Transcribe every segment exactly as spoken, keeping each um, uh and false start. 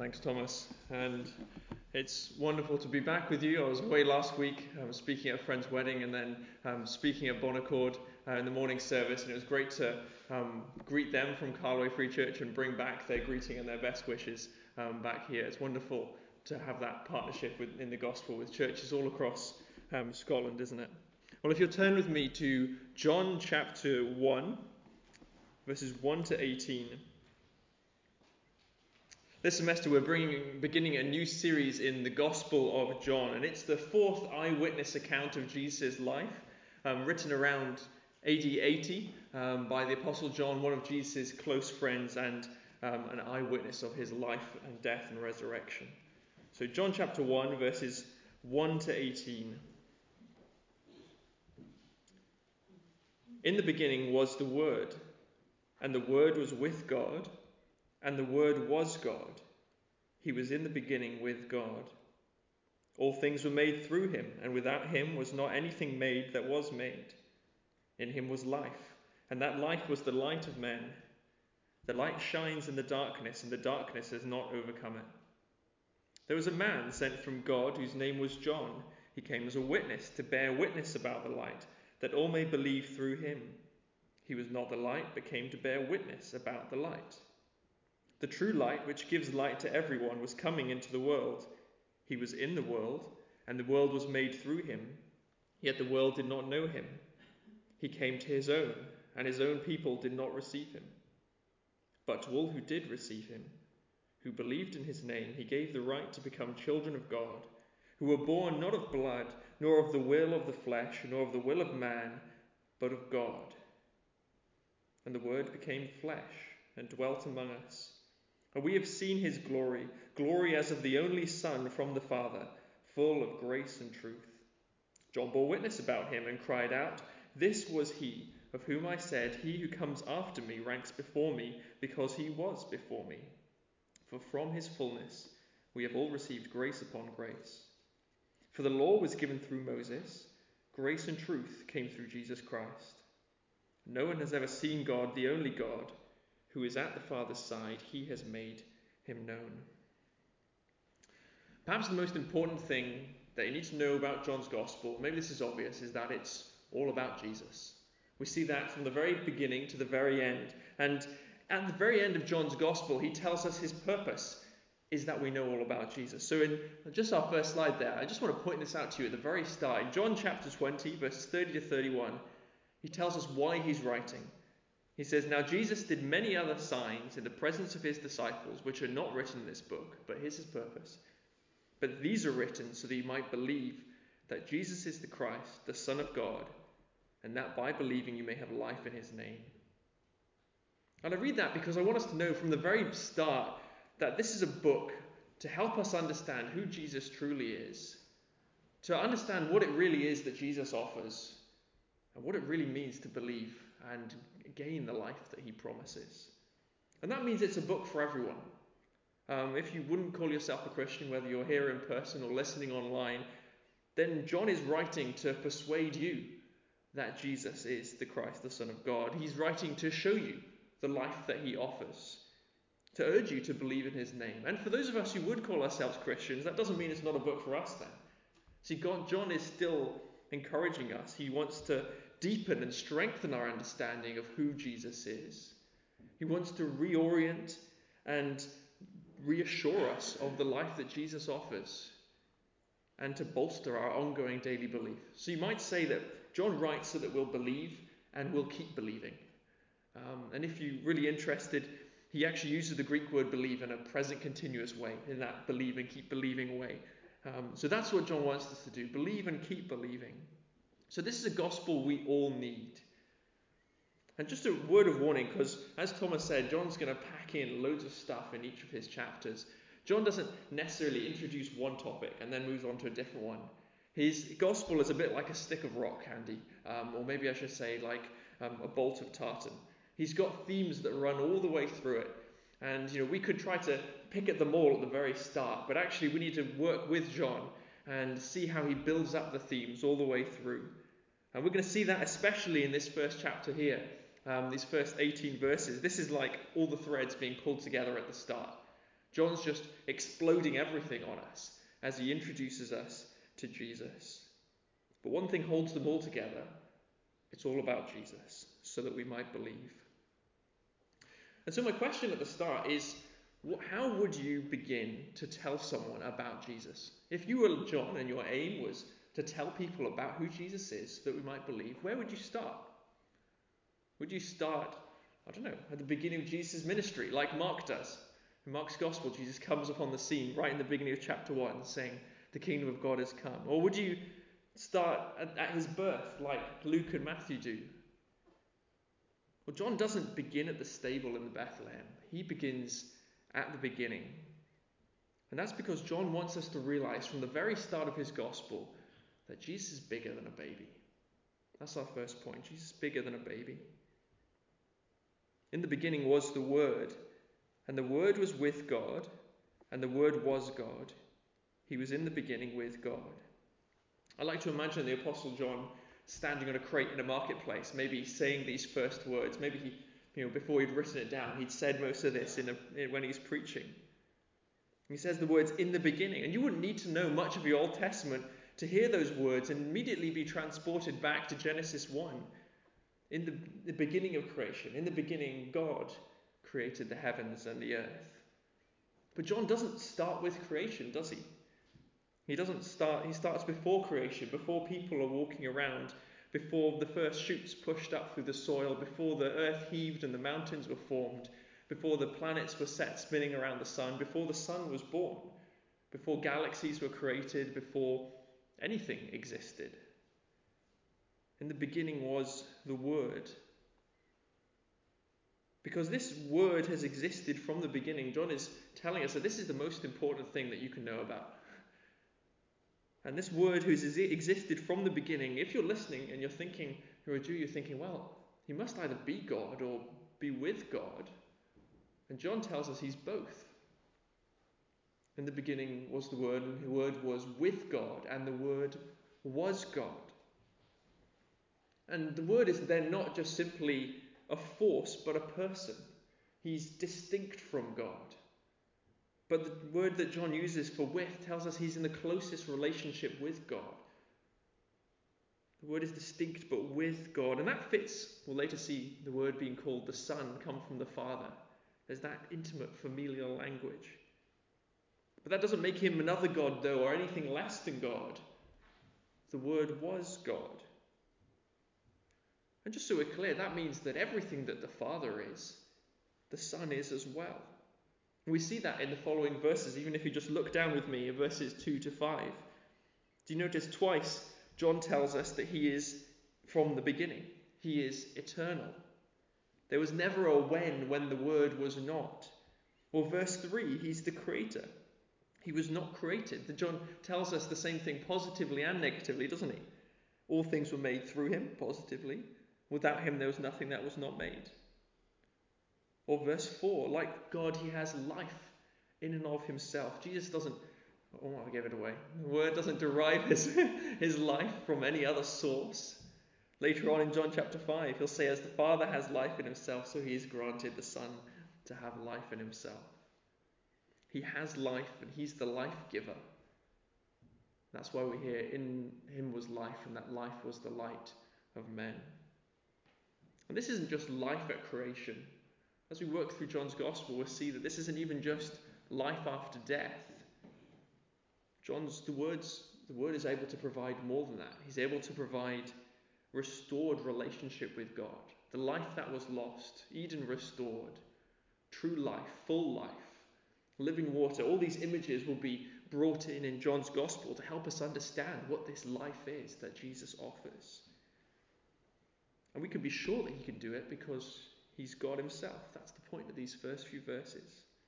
Thanks, Thomas. And it's wonderful to be back with you. I was away last week um, speaking at a friend's wedding and then um, speaking at Bon Accord uh, in the morning service. And it was great to um, greet them from Carloway Free Church and bring back their greeting and their best wishes um, back here. It's wonderful to have that partnership with, in the gospel with churches all across um, Scotland, isn't it? Well, if you'll turn with me to John chapter one, verses one to eighteen. This semester we're bringing, beginning a new series in the Gospel of John, and it's the fourth eyewitness account of Jesus' life, um, written around A D eighty um, by the Apostle John, one of Jesus' close friends and um, an eyewitness of his life and death and resurrection. So John chapter one, verses one to eighteen. In the beginning was the Word, and the Word was with God, and the Word was God. He was in the beginning with God. All things were made through him, and without him was not anything made that was made. In him was life, and that life was the light of men. The light shines in the darkness, and the darkness has not overcome it. There was a man sent from God whose name was John. He came as a witness to bear witness about the light, that all may believe through him. He was not the light, but came to bear witness about the light. The true light, which gives light to everyone, was coming into the world. He was in the world, and the world was made through him, yet the world did not know him. He came to his own, and his own people did not receive him. But to all who did receive him, who believed in his name, he gave the right to become children of God, who were born not of blood, nor of the will of the flesh, nor of the will of man, but of God. And the Word became flesh and dwelt among us. And we have seen his glory, glory as of the only Son from the Father, full of grace and truth. John bore witness about him and cried out, "This was he of whom I said, he who comes after me ranks before me, because he was before me. For from his fullness we have all received grace upon grace. For the law was given through Moses, grace and truth came through Jesus Christ. No one has ever seen God, the only God, who is at the Father's side. He has made him known." Perhaps the most important thing that you need to know about John's Gospel, maybe this is obvious, is that it's all about Jesus. We see that from the very beginning to the very end. And at the very end of John's Gospel, he tells us his purpose is that we know all about Jesus. So in just our first slide there, I just want to point this out to you at the very start. In John chapter twenty, verses thirty to thirty-one, he tells us why he's writing. He says, "Now Jesus did many other signs in the presence of his disciples, which are not written in this book, but here's his purpose. But these are written so that you might believe that Jesus is the Christ, the Son of God, and that by believing you may have life in his name." And I read that because I want us to know from the very start that this is a book to help us understand who Jesus truly is, to understand what it really is that Jesus offers, and what it really means to believe and gain the life that he promises. And that means it's a book for everyone. Um, if you wouldn't call yourself a Christian, whether you're here in person or listening online, then John is writing to persuade you that Jesus is the Christ, the Son of God. He's writing to show you the life that he offers, to urge you to believe in his name. And for those of us who would call ourselves Christians, that doesn't mean it's not a book for us then. See, God, John is still encouraging us. He wants to deepen and strengthen our understanding of who Jesus is. He wants to reorient and reassure us of the life that Jesus offers and to bolster our ongoing daily belief. So you might say that John writes so that we'll believe and we'll keep believing. Um, and if you're really interested, he actually uses the Greek word believe in a present continuous way, in that believe and keep believing way. Um, so that's what John wants us to do, believe and keep believing. So this is a gospel we all need. And just a word of warning, because as Thomas said, John's going to pack in loads of stuff in each of his chapters. John doesn't necessarily introduce one topic and then moves on to a different one. His gospel is a bit like a stick of rock candy, um, or maybe I should say like um, a bolt of tartan. He's got themes that run all the way through it. And you know, we could try to pick at them all at the very start, but actually we need to work with John and see how he builds up the themes all the way through. And we're going to see that especially in this first chapter here, um, these first eighteen verses. This is like all the threads being pulled together at the start. John's just exploding everything on us as he introduces us to Jesus. But one thing holds them all together. It's all about Jesus, so that we might believe. And so my question at the start is, how would you begin to tell someone about Jesus? If you were John and your aim was to tell people about who Jesus is, so that we might believe, where would you start? Would you start, I don't know, at the beginning of Jesus' ministry, like Mark does? In Mark's Gospel, Jesus comes upon the scene right in the beginning of chapter one, saying, the kingdom of God has come. Or would you start at, at his birth, like Luke and Matthew do? Well, John doesn't begin at the stable in Bethlehem. He begins at the beginning. And that's because John wants us to realize from the very start of his gospel that Jesus is bigger than a baby. That's our first point. Jesus is bigger than a baby. In the beginning was the Word, and the Word was with God, and the Word was God. He was in the beginning with God. I like to imagine the Apostle John standing on a crate in a marketplace, maybe saying these first words. Maybe he, you know, before he'd written it down, he'd said most of this in a, when he's preaching. He says the words "in the beginning," and you wouldn't need to know much of the Old Testament to hear those words and immediately be transported back to Genesis one. In the, the beginning of creation, in the beginning, God created the heavens and the earth. But John doesn't start with creation, does he? He doesn't start, he starts before creation, before people are walking around, before the first shoots pushed up through the soil, before the earth heaved and the mountains were formed, before the planets were set spinning around the sun, before the sun was born, before galaxies were created, before anything existed. In the beginning was the Word. Because this Word has existed from the beginning, John is telling us that this is the most important thing that you can know about. And this Word who's existed from the beginning, if you're listening and you're thinking, you're a Jew, you're thinking, well, he must either be God or be with God. And John tells us he's both. In the beginning was the Word, and the Word was with God, and the Word was God. And the Word is then not just simply a force, but a person. He's distinct from God. But the word that John uses for with tells us he's in the closest relationship with God. The Word is distinct but with God. And that fits, we'll later see the Word being called the Son come from the Father. There's that intimate familial language. But that doesn't make him another God, though, or anything less than God. The Word was God. And just so we're clear, that means that everything that the Father is, the Son is as well. And we see that in the following verses, even if you just look down with me at verses two to five. Do you notice twice John tells us that he is from the beginning? He is eternal. There was never a when when the Word was not. Or verse three, he's the creator. He was not created. The John tells us the same thing positively and negatively, doesn't he? All things were made through him, positively. Without him there was nothing that was not made. Or verse four, like God, he has life in and of himself. Jesus doesn't, oh, I gave it away. The Word doesn't derive his, his life from any other source. Later on in John chapter five, he'll say, as the Father has life in himself, so he has granted the Son to have life in himself. He has life, and he's the life giver. That's why we hear, in him was life, and that life was the light of men. And this isn't just life at creation. As we work through John's Gospel, we'll see that this isn't even just life after death. John's, the words, the Word is able to provide more than that. He's able to provide restored relationship with God. The life that was lost, Eden restored, true life, full life, living water. All these images will be brought in in John's Gospel to help us understand what this life is that Jesus offers. And we can be sure that he can do it because he's God himself. That's the point of these first few verses.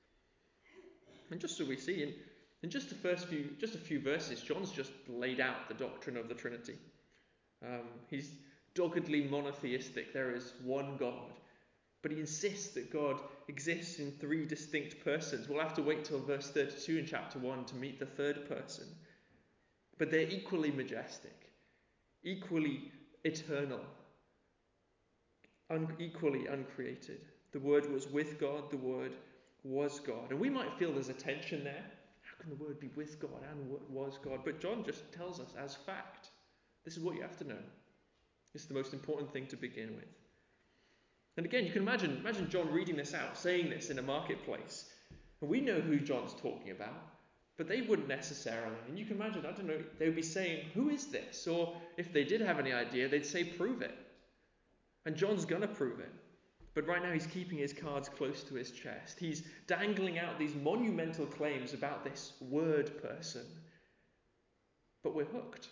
And just so we see, in, in just the first few, just a few verses, John's just laid out the doctrine of the Trinity. Um, he's doggedly monotheistic. There is one God. But he insists that God exists in three distinct persons. We'll have to wait till verse thirty-two in chapter one to meet the third person. But they're equally majestic, equally eternal, un- equally uncreated. The Word was with God, the Word was God. And we might feel there's a tension there. How can the Word be with God and was God? But John just tells us as fact. This is what you have to know. This is the most important thing to begin with. And again, you can imagine, imagine John reading this out, saying this in a marketplace. And we know who John's talking about, but they wouldn't necessarily. And you can imagine, I don't know, they would be saying, who is this? Or if they did have any idea, they'd say, prove it. And John's going to prove it. But right now he's keeping his cards close to his chest. He's dangling out these monumental claims about this Word person. But we're hooked.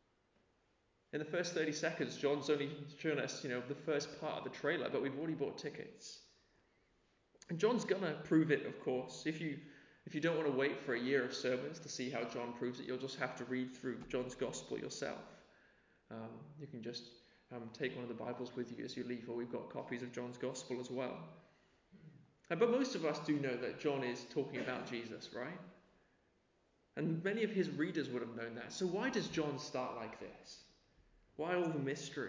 In the first thirty seconds, John's only shown us, you know, the first part of the trailer, but we've already bought tickets. And John's going to prove it, of course. If you if you don't want to wait for a year of sermons to see how John proves it, you'll just have to read through John's Gospel yourself. Um, you can just um, take one of the Bibles with you as you leave, or we've got copies of John's Gospel as well. Uh, but most of us do know that John is talking about Jesus, right? And many of his readers would have known that. So why does John start like this? Why all the mystery?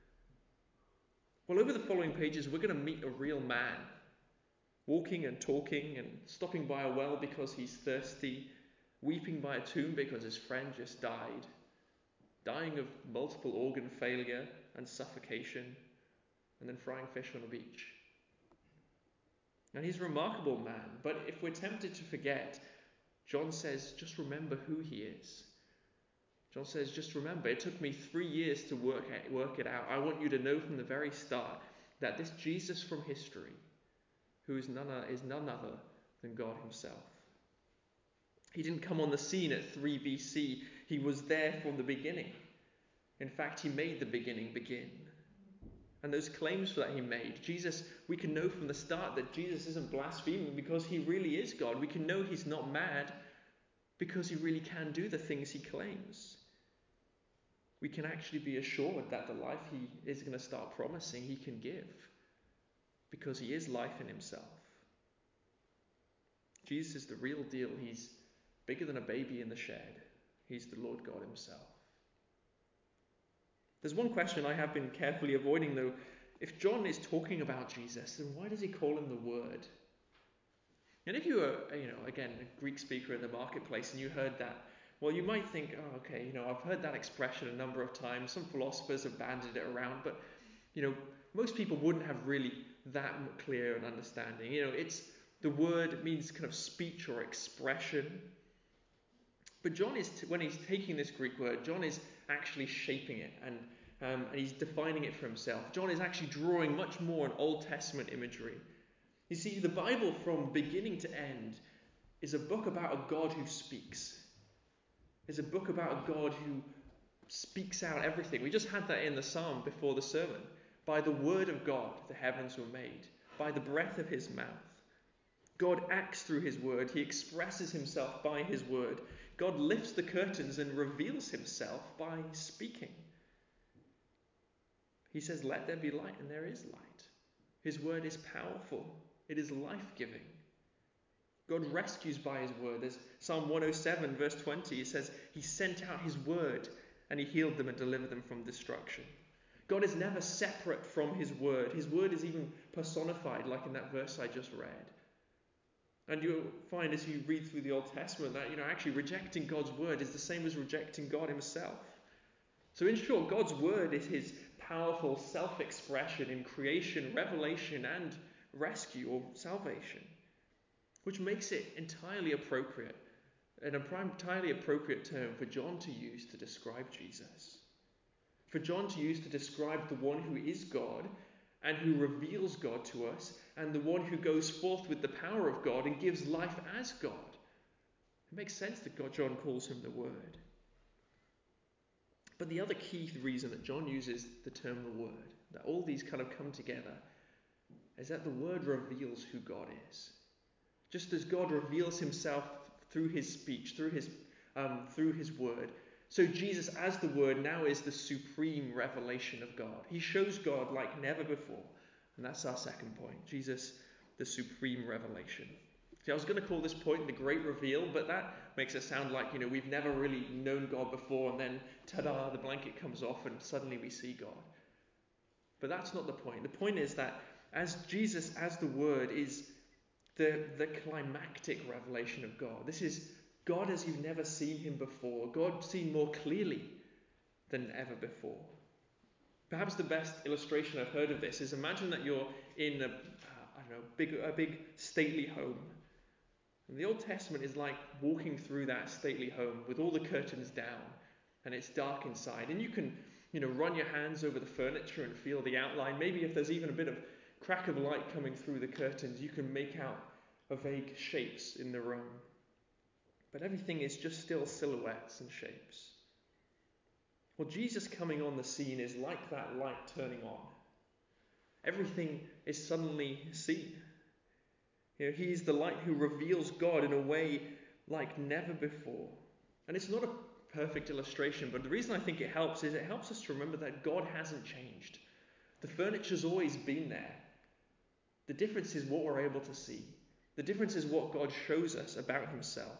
Well, over the following pages, we're going to meet a real man, walking and talking and stopping by a well because he's thirsty, weeping by a tomb because his friend just died, dying of multiple organ failure and suffocation, and then frying fish on a beach. And he's a remarkable man, but if we're tempted to forget, John says, just remember who he is. John says, just remember, it took me three years to work it, work it out. I want you to know from the very start that this Jesus from history, who is none, is none other than God himself. He didn't come on the scene at three B C. He was there from the beginning. In fact, he made the beginning begin. And those claims that he made, Jesus, we can know from the start that Jesus isn't blaspheming because he really is God. We can know he's not mad because he really can do the things he claims. We can actually be assured that the life he is going to start promising he can give because he is life in himself. Jesus is the real deal. He's bigger than a baby in the shed. He's the Lord God himself. There's one question I have been carefully avoiding, though. If John is talking about Jesus, then why does he call him the Word? And if you were, you know, again, a Greek speaker in the marketplace and you heard that, well, you might think, oh, okay, you know, I've heard that expression a number of times. Some philosophers have bandied it around, but, you know, most people wouldn't have really that clear an understanding. You know, it's the word means kind of speech or expression. But John is, t- when he's taking this Greek word, John is actually shaping it and, um, and he's defining it for himself. John is actually drawing much more on Old Testament imagery. You see, the Bible from beginning to end is a book about a God who speaks. It's a book about a God who speaks out everything. We just had that in the psalm before the sermon. By the word of God, the heavens were made. By the breath of his mouth. God acts through his word. He expresses himself by his word. God lifts the curtains and reveals himself by speaking. He says, let there be light, and there is light. His word is powerful. It is life-giving. God rescues by his word. There's Psalm one oh seven, verse twenty. It says, he sent out his word, and he healed them and delivered them from destruction. God is never separate from his word. His word is even personified, like in that verse I just read. And you'll find as you read through the Old Testament that, you know, actually rejecting God's word is the same as rejecting God himself. So in short, God's word is his powerful self-expression in creation, revelation, and rescue or salvation, which makes it entirely appropriate, an entirely appropriate term for John to use to describe Jesus. For John to use to describe the one who is God and who reveals God to us, and the one who goes forth with the power of God and gives life as God. It makes sense that God, John calls him the Word. But the other key reason that John uses the term the Word, that all these kind of come together, is that the Word reveals who God is. Just as God reveals himself through his speech, through his, um, through his Word, so Jesus as the Word now is the supreme revelation of God. He shows God like never before. And that's our second point. Jesus, the supreme revelation. See, I was going to call this point the great reveal, but that makes it sound like, you know, we've never really known God before, and then, ta-da, the blanket comes off and suddenly we see God. But that's not the point. The point is that as Jesus, as the Word, is the, the climactic revelation of God. This is God as you've never seen him before. God seen more clearly than ever before. Perhaps the best illustration I've heard of this is, imagine that you're in a, I don't know, big, a big stately home. And the Old Testament is like walking through that stately home with all the curtains down, and it's dark inside. And you can, you know, run your hands over the furniture and feel the outline. Maybe if there's even a bit of crack of light coming through the curtains, you can make out a vague shapes in the room. But everything is just still silhouettes and shapes. Well, Jesus coming on the scene is like that light turning on. Everything is suddenly seen. You know, he is the light who reveals God in a way like never before. And it's not a perfect illustration, but the reason I think it helps is it helps us to remember that God hasn't changed. The furniture's always been there. The difference is what we're able to see. The difference is what God shows us about himself.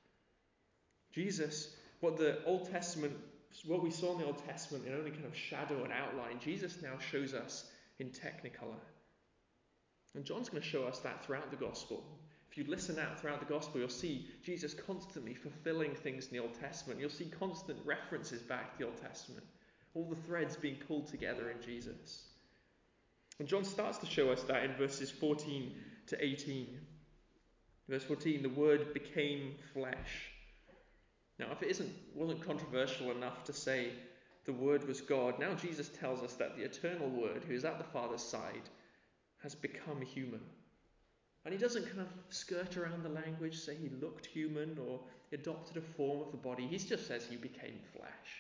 Jesus, what the Old Testament, what we saw in the Old Testament in only kind of shadow and outline, Jesus now shows us in technicolor. And John's going to show us that throughout the gospel. If you listen out throughout the gospel, you'll see Jesus constantly fulfilling things in the Old Testament. You'll see constant references back to the Old Testament. All the threads being pulled together in Jesus. And John starts to show us that in verses fourteen to eighteen. Verse fourteen, the Word became flesh. Now, if it isn't, wasn't controversial enough to say the Word was God, now Jesus tells us that the eternal Word, who is at the Father's side, has become human. And he doesn't kind of skirt around the language, say he looked human or adopted a form of the body. He just says he became flesh.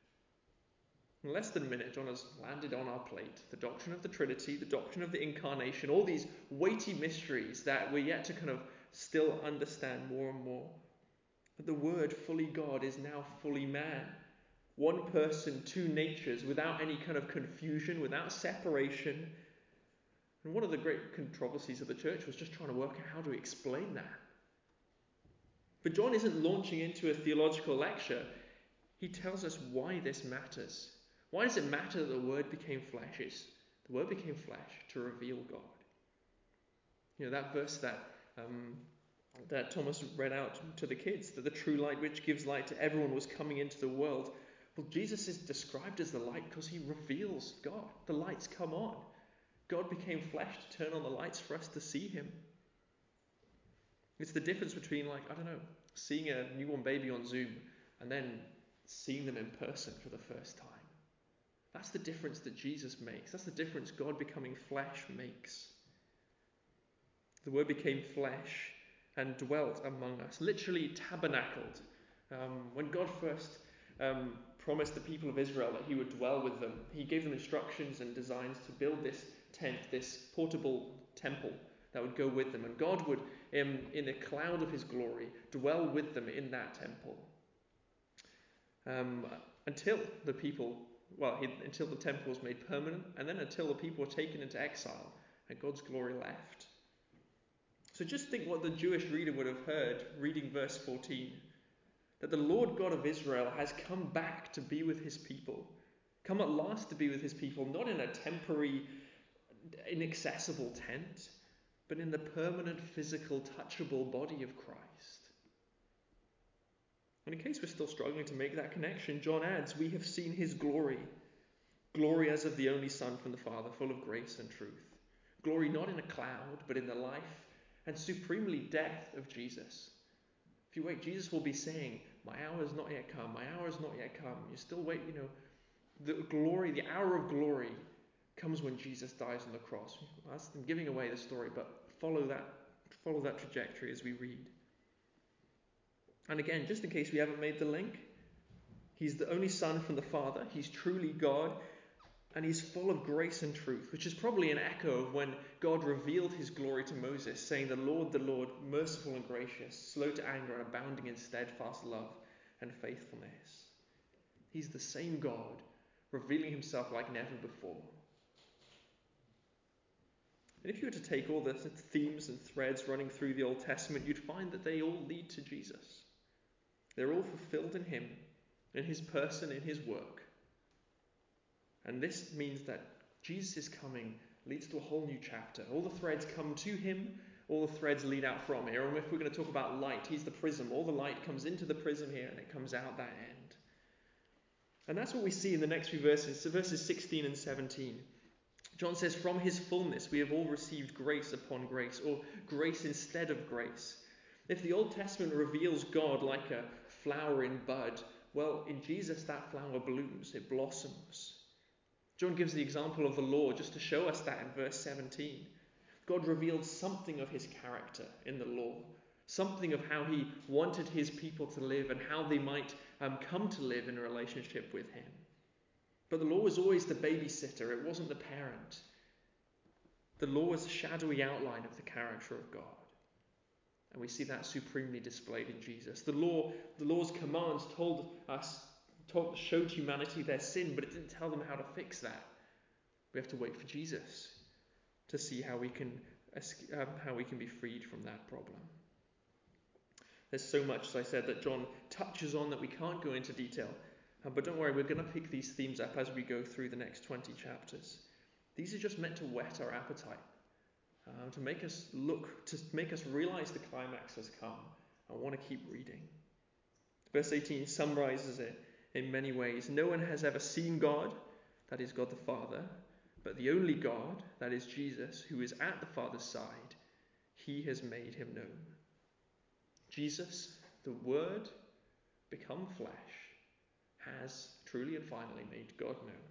In less than a minute, John has landed on our plate the doctrine of the Trinity, the doctrine of the Incarnation, all these weighty mysteries that we're yet to kind of still understand more and more. But the Word, fully God, is now fully man. One person, two natures, without any kind of confusion, without separation. And one of the great controversies of the church was just trying to work out how to explain that. But John isn't launching into a theological lecture. He tells us why this matters. Why does it matter that the Word became flesh? It's the Word became flesh to reveal God. You know, that verse that um, that Thomas read out to the kids, that the true light which gives light to everyone was coming into the world. Well, Jesus is described as the light because he reveals God. The lights come on. God became flesh to turn on the lights for us to see him. It's the difference between, like, I don't know, seeing a newborn baby on Zoom and then seeing them in person for the first time. That's the difference that Jesus makes. That's the difference God becoming flesh makes. The Word became flesh and dwelt among us, literally tabernacled. Um, when God first um, promised the people of Israel that he would dwell with them, he gave them instructions and designs to build this tent, this portable temple that would go with them. And God would, um, in a cloud of his glory, dwell with them in that temple. Um, until the people, well, he, until the temple was made permanent, and then until the people were taken into exile and God's glory left. So just think what the Jewish reader would have heard reading verse fourteen. That the Lord God of Israel has come back to be with his people. Come at last to be with his people, not in a temporary, inaccessible tent, but in the permanent, physical, touchable body of Christ. And in case we're still struggling to make that connection, John adds, we have seen his glory. Glory as of the only Son from the Father, full of grace and truth. Glory not in a cloud, but in the life and supremely death of Jesus. If you wait, Jesus will be saying, my hour has not yet come, my hour has not yet come. You still wait, you know, the glory, the hour of glory comes when Jesus dies on the cross. I'm giving away the story, but follow that, follow that trajectory as we read. And again, just in case we haven't made the link, he's the only Son from the Father. He's truly God, and he's full of grace and truth, which is probably an echo of when God revealed his glory to Moses, saying, the Lord, the Lord, merciful and gracious, slow to anger and abounding in steadfast love and faithfulness. He's the same God, revealing himself like never before. And if you were to take all the themes and threads running through the Old Testament, you'd find that they all lead to Jesus. They're all fulfilled in him, in his person, in his work. And this means that Jesus' coming leads to a whole new chapter. All the threads come to him, all the threads lead out from here. And if we're going to talk about light, he's the prism. All the light comes into the prism here and it comes out that end. And that's what we see in the next few verses, so verses sixteen and seventeen. John says, from his fullness we have all received grace upon grace, or grace instead of grace. If the Old Testament reveals God like a flowering bud, well, in Jesus that flower blooms, it blossoms. John gives the example of the law just to show us that in verse seventeen. God revealed something of his character in the law, something of how he wanted his people to live and how they might um, come to live in a relationship with him. But the law was always the babysitter, it wasn't the parent. The law was a shadowy outline of the character of God. And we see that supremely displayed in Jesus. The law, the law's commands told us, told, showed humanity their sin, but it didn't tell them how to fix that. We have to wait for Jesus to see how we can um, how we can be freed from that problem. There's so much, as I said, that John touches on that we can't go into detail. Uh, but don't worry, we're going to pick these themes up as we go through the next twenty chapters. These are just meant to whet our appetite, uh, to make us look, to make us realize the climax has come and want to keep reading. Verse eighteen summarizes it in many ways. No one has ever seen God, that is God the Father, but the only God, that is Jesus, who is at the Father's side, he has made him known. Jesus, the Word, become flesh, has truly and finally made God known.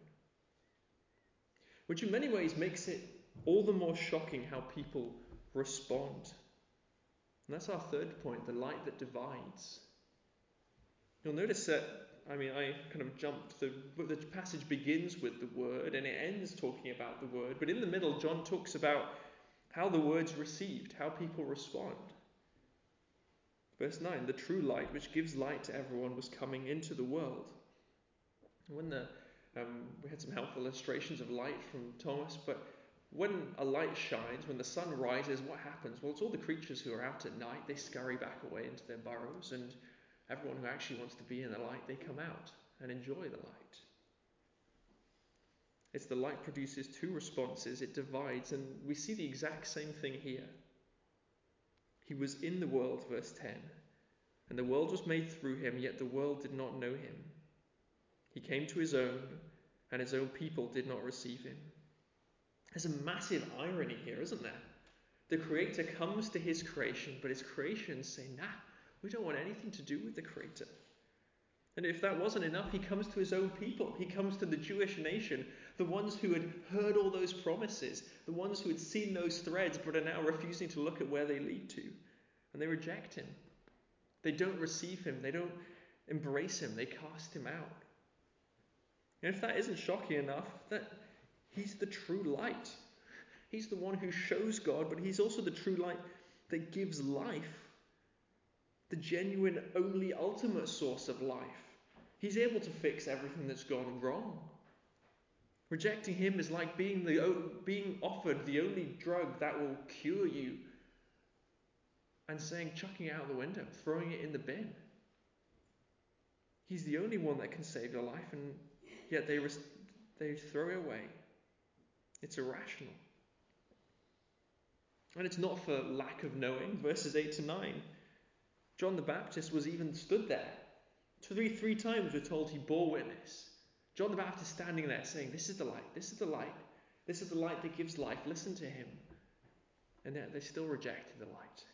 Which in many ways makes it all the more shocking how people respond. And that's our third point, the light that divides. You'll notice that, I mean, I kind of jumped, the, the passage begins with the Word and it ends talking about the Word. But in the middle, John talks about how the Word's received, how people respond. Verse nine, the true light which gives light to everyone was coming into the world. When the um, we had some helpful illustrations of light from Thomas, but when a light shines, when the sun rises, what happens? Well, it's all the creatures who are out at night, they scurry back away into their burrows, and everyone who actually wants to be in the light, they come out and enjoy the light. It's the light produces two responses, it divides, and we see the exact same thing here. He was in the world, verse ten, and the world was made through him, yet the world did not know him. He came to his own, and his own people did not receive him. There's a massive irony here, isn't there? The Creator comes to his creation, but his creation say, nah, we don't want anything to do with the Creator. And if that wasn't enough, he comes to his own people. He comes to the Jewish nation, the ones who had heard all those promises, the ones who had seen those threads, but are now refusing to look at where they lead to. And they reject him. They don't receive him. They don't embrace him. They cast him out. And if that isn't shocking enough, that he's the true light. He's the one who shows God, but he's also the true light that gives life. The genuine, only ultimate source of life. He's able to fix everything that's gone wrong. Rejecting him is like being, the, being offered the only drug that will cure you and saying, chucking it out the window, throwing it in the bin. He's the only one that can save your life, and yet they, they throw it away. It's irrational. And it's not for lack of knowing. Verses eight to nine. John the Baptist was even stood there. Three, three times we're told he bore witness. John the Baptist standing there saying, this is the light, this is the light, this is the light that gives life, listen to him. And yet they still rejected the light.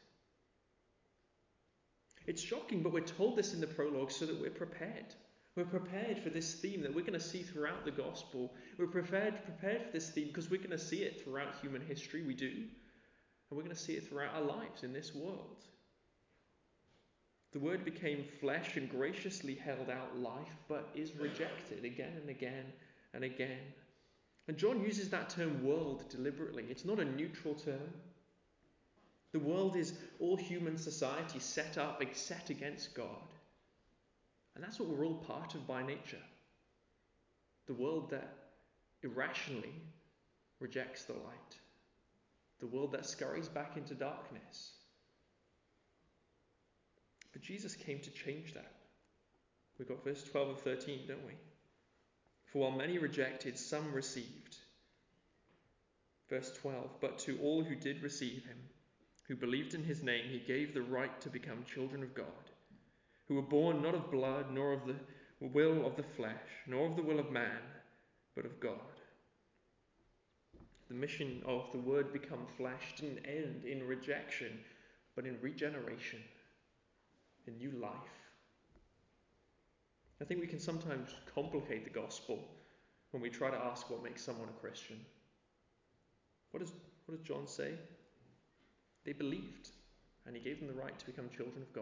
It's shocking, but we're told this in the prologue so that we're prepared. We're prepared for this theme that we're going to see throughout the gospel. We're prepared, prepared for this theme because we're going to see it throughout human history, we do. And we're going to see it throughout our lives in this world. The Word became flesh and graciously held out life, but is rejected again and again and again. And John uses that term world deliberately. It's not a neutral term. The world is all human society set up, set against God. And that's what we're all part of by nature. The world that irrationally rejects the light. The world that scurries back into darkness. But Jesus came to change that. We've got verse twelve and thirteen, don't we? For while many rejected, some received. Verse twelve, but to all who did receive him, who believed in his name, he gave the right to become children of God, who were born not of blood, nor of the will of the flesh, nor of the will of man, but of God. The mission of the Word become flesh didn't end in rejection, but in regeneration, in new life. I think we can sometimes complicate the gospel when we try to ask what makes someone a Christian. What does, what does John say? They believed, and he gave them the right to become children of God.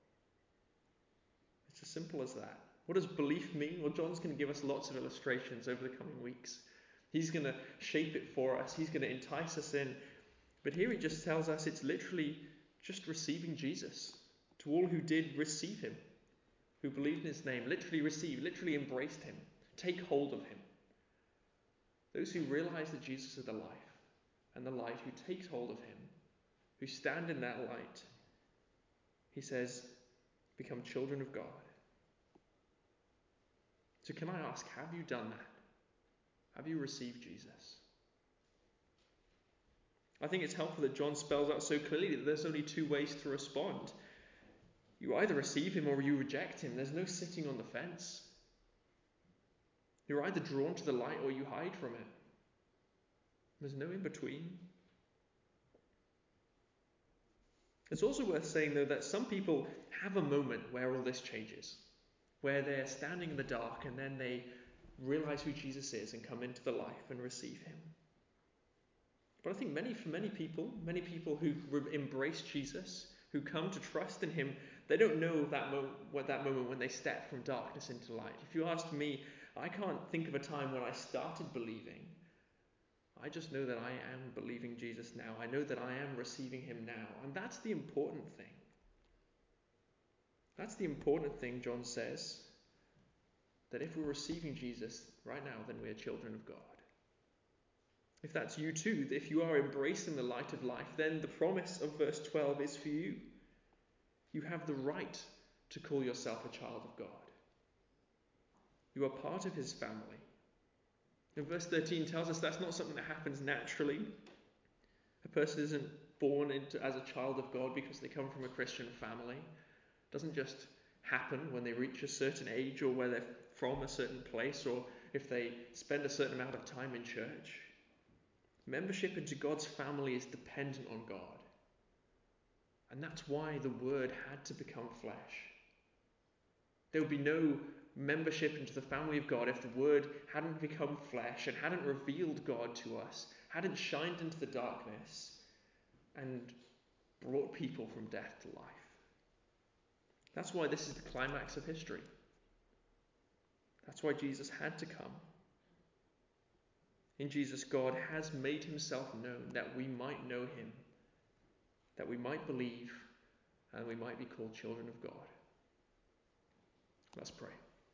It's as simple as that. What does belief mean? Well, John's going to give us lots of illustrations over the coming weeks. He's going to shape it for us. He's going to entice us in. But here he just tells us it's literally just receiving Jesus. To all who did receive him, who believed in his name, literally received, literally embraced him, take hold of him. Those who realize that Jesus is the life, and the light, who takes hold of him, who stand in that light, he says, become children of God. So can I ask, have you done that? Have you received Jesus? I think it's helpful that John spells out so clearly that there's only two ways to respond. You either receive him or you reject him. There's no sitting on the fence. You're either drawn to the light or you hide from it. There's no in between. It's also worth saying, though, that some people have a moment where all this changes, where they're standing in the dark and then they realize who Jesus is and come into the life and receive him. But I think many, for many people, many people who embrace Jesus, who come to trust in him, they don't know that, mo- what that moment when they step from darkness into light. If you asked me, I can't think of a time when I started believing. I just know that I am believing Jesus now. I know that I am receiving him now. And that's the important thing. That's the important thing, John says. That if we're receiving Jesus right now, then we are children of God. If that's you too, if you are embracing the light of life, then the promise of verse twelve is for you. You have the right to call yourself a child of God. You are part of his family. And verse thirteen tells us that's not something that happens naturally. A person isn't born into as a child of God because they come from a Christian family. It doesn't just happen when they reach a certain age or where they're from a certain place or if they spend a certain amount of time in church. Membership into God's family is dependent on God. And that's why the Word had to become flesh. There would be no membership into the family of God if the Word hadn't become flesh and hadn't revealed God to us, hadn't shined into the darkness and brought people from death to life. That's why this is the climax of history. That's why Jesus had to come. In Jesus, God has made himself known that we might know him, that we might believe, and we might be called children of God. Let's pray.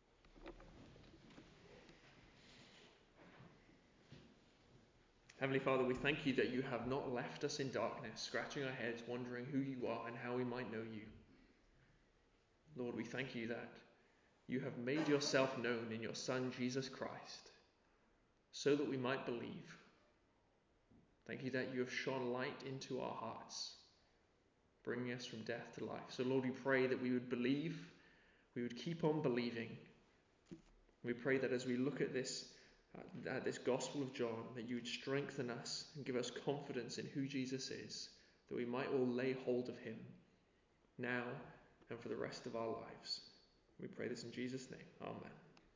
Heavenly Father, we thank you that you have not left us in darkness, scratching our heads, wondering who you are and how we might know you. Lord, we thank you that you have made yourself known in your Son, Jesus Christ, so that we might believe. Thank you that you have shone light into our hearts, bringing us from death to life. So Lord, we pray that we would believe, we would keep on believing. We pray that as we look at this, uh, at this Gospel of John, that you would strengthen us and give us confidence in who Jesus is, that we might all lay hold of him now and for the rest of our lives. We pray this in Jesus' name. Amen.